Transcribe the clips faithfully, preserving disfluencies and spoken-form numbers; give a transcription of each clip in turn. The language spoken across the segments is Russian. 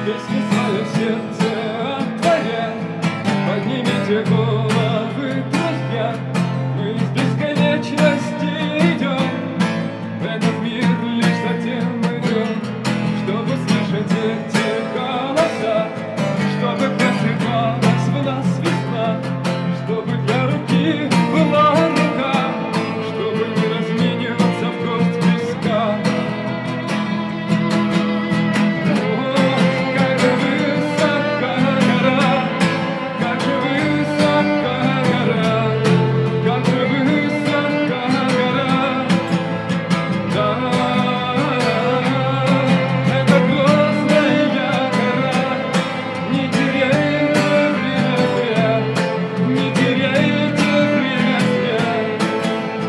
Песни свое сердце отворя, поднимите головы, друзья. Мы из бесконечности идем, в этот мир лишь затем идем, чтобы слышать эти голоса, чтобы просыпалась в нас весна, чтобы для руки была рука, чтобы не размениваться в горсть песка.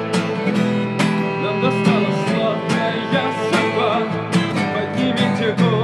Поднимите голову.